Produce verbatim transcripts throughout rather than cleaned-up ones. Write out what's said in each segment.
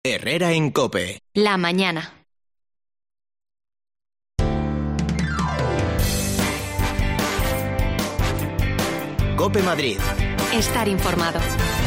Herrera en COPE. La mañana. COPE Madrid. Estar informado.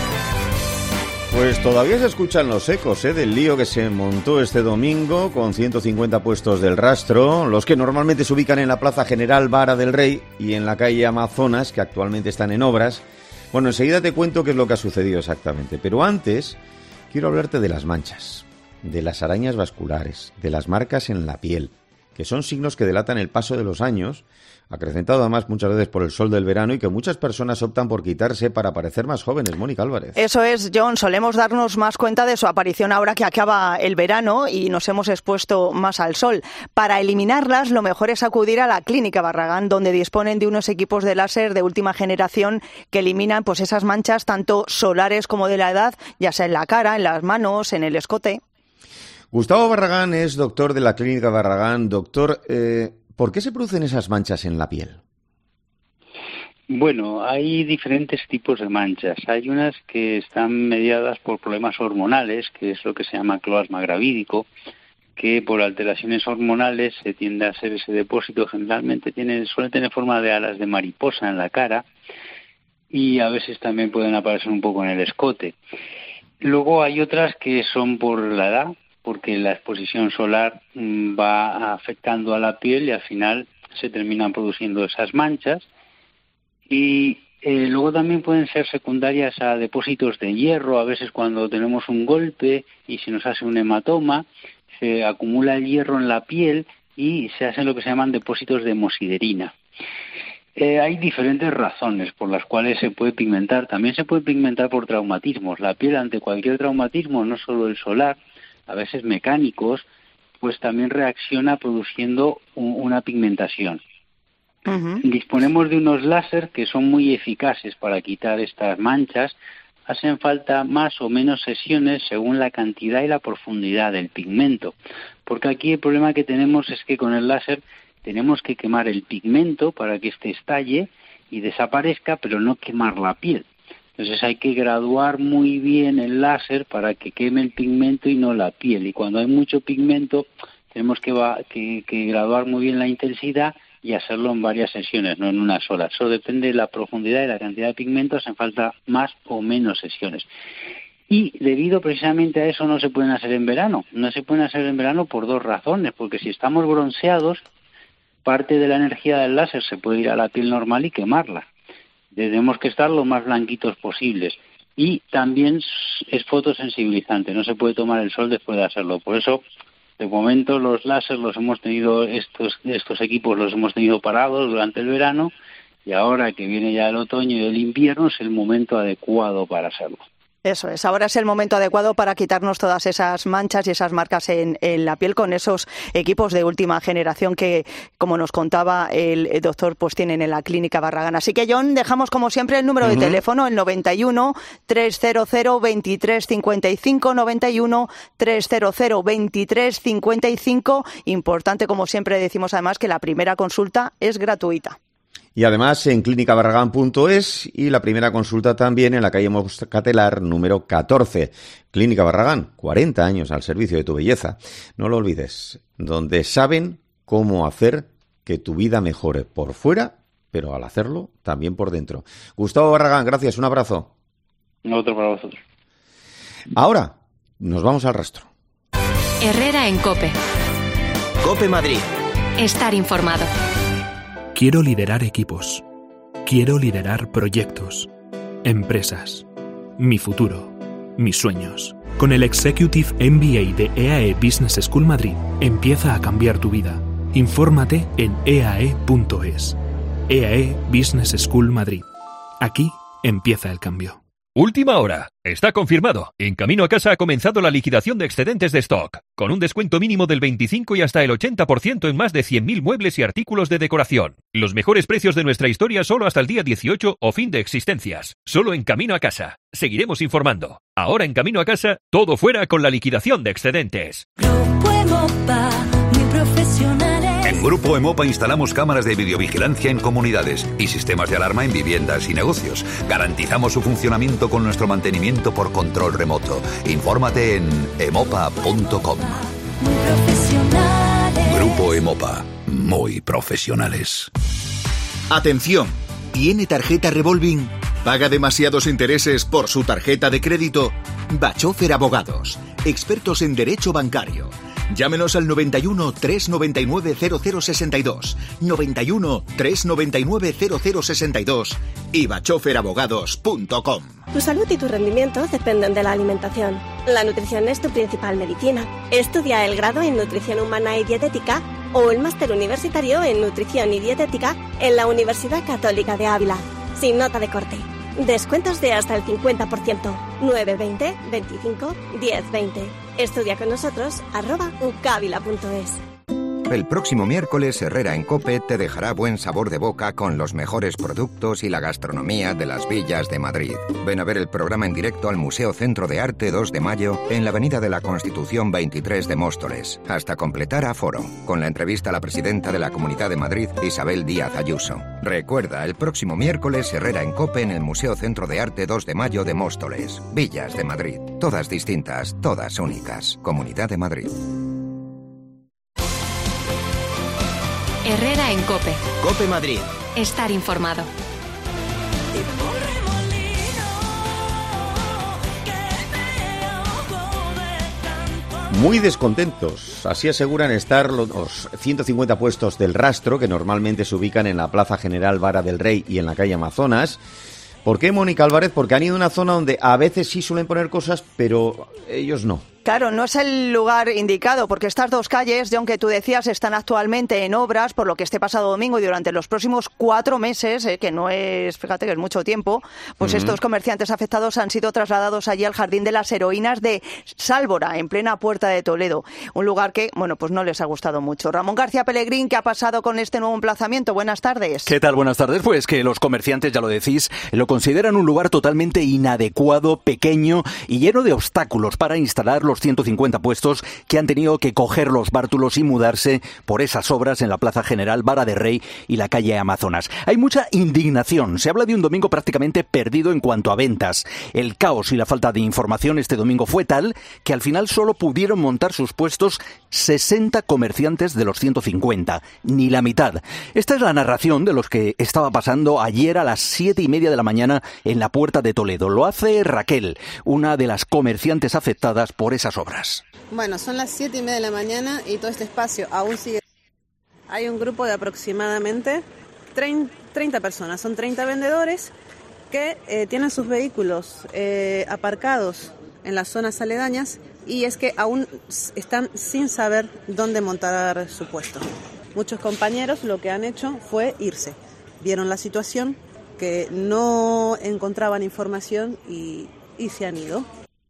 Pues todavía se escuchan los ecos ¿eh? del lío que se montó este domingo con ciento cincuenta puestos del rastro, los que normalmente se ubican en la Plaza General Vara del Rey y en la calle Amazonas, que actualmente están en obras. Bueno, enseguida te cuento qué es lo que ha sucedido exactamente, pero antes quiero hablarte de las manchas, de las arañas vasculares, de las marcas en la piel, que son signos que delatan el paso de los años, acrecentado además muchas veces por el sol del verano y que muchas personas optan por quitarse para parecer más jóvenes. Mónica Álvarez. Eso es, John. Solemos darnos más cuenta de su aparición ahora que acaba el verano y nos hemos expuesto más al sol. Para eliminarlas, lo mejor es acudir a la Clínica Barragán, donde disponen de unos equipos de láser de última generación que eliminan pues esas manchas tanto solares como de la edad, ya sea en la cara, en las manos, en el escote. Gustavo Barragán es doctor de la Clínica Barragán. Doctor, eh, ¿por qué se producen esas manchas en la piel? Bueno, hay diferentes tipos de manchas. Hay unas que están mediadas por problemas hormonales, que es lo que se llama cloasma gravídico, que por alteraciones hormonales se tiende a hacer ese depósito. Generalmente tiene, suele tener forma de alas de mariposa en la cara y a veces también pueden aparecer un poco en el escote. Luego hay otras que son por la edad, porque la exposición solar va afectando a la piel y al final se terminan produciendo esas manchas. Y eh, luego también pueden ser secundarias a depósitos de hierro. A veces cuando tenemos un golpe y se nos hace un hematoma, se acumula el hierro en la piel y se hacen lo que se llaman depósitos de hemosiderina. Eh, hay diferentes razones por las cuales se puede pigmentar. También se puede pigmentar por traumatismos. La piel ante cualquier traumatismo, no solo el solar, a veces mecánicos, pues también reacciona produciendo un, una pigmentación. Uh-huh. Disponemos de unos láser que son muy eficaces para quitar estas manchas. Hacen falta más o menos sesiones según la cantidad y la profundidad del pigmento, porque aquí el problema que tenemos es que con el láser tenemos que quemar el pigmento para que éste estalle y desaparezca, pero no quemar la piel. Entonces hay que graduar muy bien el láser para que queme el pigmento y no la piel. Y cuando hay mucho pigmento tenemos que, va, que, que graduar muy bien la intensidad y hacerlo en varias sesiones, no en una sola. Eso depende de la profundidad y la cantidad de pigmento, hacen falta más o menos sesiones. Y debido precisamente a eso no se pueden hacer en verano. No se pueden hacer en verano por dos razones, porque si estamos bronceados, parte de la energía del láser se puede ir a la piel normal y quemarla. Tenemos que estar lo más blanquitos posibles. Y también es fotosensibilizante, no se puede tomar el sol después de hacerlo. Por eso, de momento, los láser los hemos tenido, estos, estos equipos los hemos tenido parados durante el verano, y ahora que viene ya el otoño y el invierno es el momento adecuado para hacerlo. Eso es, ahora es el momento adecuado para quitarnos todas esas manchas y esas marcas en, en la piel con esos equipos de última generación que, como nos contaba el, el doctor, pues tienen en la Clínica Barragán. Así que, John, dejamos como siempre el número uh-huh. de teléfono, el noventa y uno, trescientos veintitrés cincuenta y cinco, noventa y uno, trescientos veintitrés cincuenta y cinco. Importante, como siempre decimos además, que la primera consulta es gratuita. Y además en clínica barragán punto es y la primera consulta también en la calle Moscatelar número catorce. Clínica Barragán, cuarenta años al servicio de tu belleza. No lo olvides, donde saben cómo hacer que tu vida mejore por fuera, pero al hacerlo también por dentro. Gustavo Barragán, gracias, un abrazo. Otro para vosotros. Ahora nos vamos al rastro. Herrera en COPE. COPE Madrid. Estar informado. Quiero liderar equipos. Quiero liderar proyectos, empresas, mi futuro, mis sueños. Con el Executive M B A de E A E Business School Madrid, empieza a cambiar tu vida. Infórmate en e a e punto es. E A E Business School Madrid. Aquí empieza el cambio. Última hora. Está confirmado. En Camino a Casa ha comenzado la liquidación de excedentes de stock, con un descuento mínimo del veinticinco y hasta el ochenta por ciento en más de cien mil muebles y artículos de decoración. Los mejores precios de nuestra historia solo hasta el día dieciocho o fin de existencias. Solo en Camino a Casa. Seguiremos informando. Ahora en Camino a Casa, todo fuera con la liquidación de excedentes. Grupo Emopa, muy profesionales. En En Grupo Emopa instalamos cámaras de videovigilancia en comunidades y sistemas de alarma en viviendas y negocios. Garantizamos su funcionamiento con nuestro mantenimiento por control remoto. Infórmate en emopa punto com. Grupo Emopa, muy profesionales. Atención, ¿tiene tarjeta revolving? ¿Paga demasiados intereses por su tarjeta de crédito? Bachofer Abogados, expertos en derecho bancario. Llámenos al noventa y uno, trescientos noventa y nueve, cero cero sesenta y dos, noventa y uno, trescientos noventa y nueve, cero cero sesenta y dos y bachofer abogados punto com. Tu salud y tu rendimiento dependen de la alimentación. La nutrición es tu principal medicina. Estudia el grado en Nutrición Humana y Dietética o el máster universitario en Nutrición y Dietética en la Universidad Católica de Ávila, sin nota de corte. Descuentos de hasta el cincuenta por ciento. nueve veinte, veinticinco, diez veinte. Estudia con nosotros, arroba ucavila punto es. El próximo miércoles Herrera en COPE te dejará buen sabor de boca con los mejores productos y la gastronomía de las villas de Madrid. Ven a ver el programa en directo al Museo Centro de Arte dos de Mayo en la Avenida de la Constitución veintitrés de Móstoles, hasta completar aforo, con la entrevista a la presidenta de la Comunidad de Madrid, Isabel Díaz Ayuso. Recuerda, el próximo miércoles Herrera en COPE en el Museo Centro de Arte dos de Mayo de Móstoles, Villas de Madrid. Todas distintas, todas únicas. Comunidad de Madrid. Herrera en COPE. COPE Madrid. Estar informado. Muy descontentos, así aseguran estar los ciento cincuenta puestos del rastro que normalmente se ubican en la Plaza General Vara del Rey y en la calle Amazonas. ¿Por qué, Mónica Álvarez? Porque han ido a una zona donde a veces sí suelen poner cosas, pero ellos no. Claro, no es el lugar indicado, porque estas dos calles, de aunque tú decías, están actualmente en obras, por lo que este pasado domingo y durante los próximos cuatro meses, eh, que no es, fíjate que es mucho tiempo, pues uh-huh. estos comerciantes afectados han sido trasladados allí al Jardín de las Heroínas de Sálvora, en plena Puerta de Toledo. Un lugar que, bueno, pues no les ha gustado mucho. Ramón García Pellegrín, ¿qué ha pasado con este nuevo emplazamiento? Buenas tardes. ¿Qué tal? Buenas tardes. Pues que los comerciantes, ya lo decís, lo consideran un lugar totalmente inadecuado, pequeño y lleno de obstáculos para instalar los ciento cincuenta puestos que han tenido que coger los bártulos y mudarse por esas obras en la Plaza General Vara de Rey y la calle Amazonas. Hay mucha indignación. Se habla de un domingo prácticamente perdido en cuanto a ventas. El caos y la falta de información este domingo fue tal que al final solo pudieron montar sus puestos sesenta comerciantes de los ciento cincuenta, ni la mitad. Esta es la narración de los que estaba pasando ayer a las siete y media de la mañana en la Puerta de Toledo. Lo hace Raquel, una de las comerciantes afectadas por esas obras. Bueno, son las siete y media de la mañana y todo este espacio aún sigue. Hay un grupo de aproximadamente treinta personas, son treinta vendedores que eh, tienen sus vehículos eh, aparcados en las zonas aledañas y es que aún están sin saber dónde montar su puesto. Muchos compañeros lo que han hecho fue irse. Vieron la situación, que no encontraban información y, y se han ido.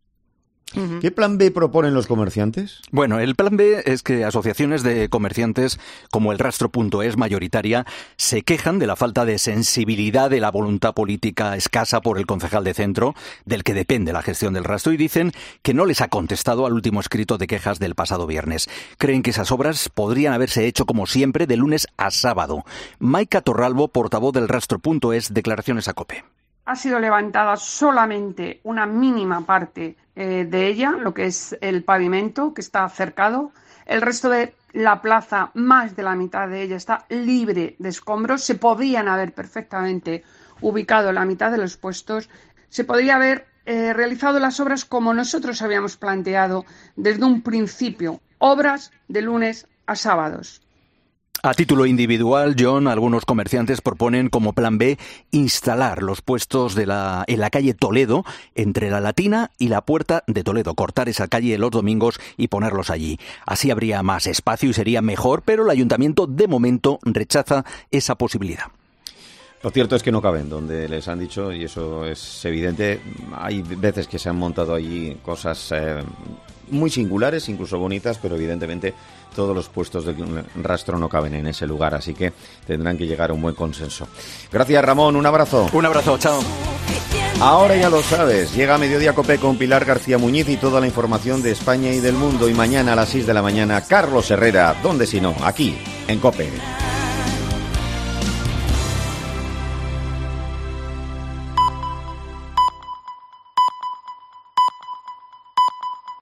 ¿Qué plan B proponen los comerciantes? Bueno, el plan B es que asociaciones de comerciantes como el Rastro.es mayoritaria se quejan de la falta de sensibilidad de la voluntad política escasa por el concejal de centro, del que depende la gestión del rastro, y dicen que no les ha contestado al último escrito de quejas del pasado viernes. Creen que esas obras podrían haberse hecho como siempre de lunes a sábado. Maika Torralbo, portavoz del Rastro.es, declaraciones a COPE. Ha sido levantada solamente una mínima parte eh, de ella, lo que es el pavimento, que está cercado. El resto de la plaza, más de la mitad de ella, está libre de escombros. Se podían haber perfectamente ubicado la mitad de los puestos. Se podría haber eh, realizado las obras como nosotros habíamos planteado desde un principio. Obras de lunes a sábados. A título individual, John, algunos comerciantes proponen como plan B instalar los puestos de la, en la calle Toledo, entre la Latina y la Puerta de Toledo, cortar esa calle los domingos y ponerlos allí. Así habría más espacio y sería mejor, pero el ayuntamiento de momento rechaza esa posibilidad. Lo cierto es que no caben donde les han dicho, y eso es evidente. Hay veces que se han montado allí cosas eh, muy singulares, incluso bonitas, pero evidentemente todos los puestos de rastro no caben en ese lugar, así que tendrán que llegar a un buen consenso. Gracias, Ramón, un abrazo. Un abrazo, chao. Ahora ya lo sabes, llega a Mediodía COPE con Pilar García Muñiz y toda la información de España y del mundo, y mañana a las seis de la mañana, Carlos Herrera, ¿dónde si no? Aquí, en en COPE.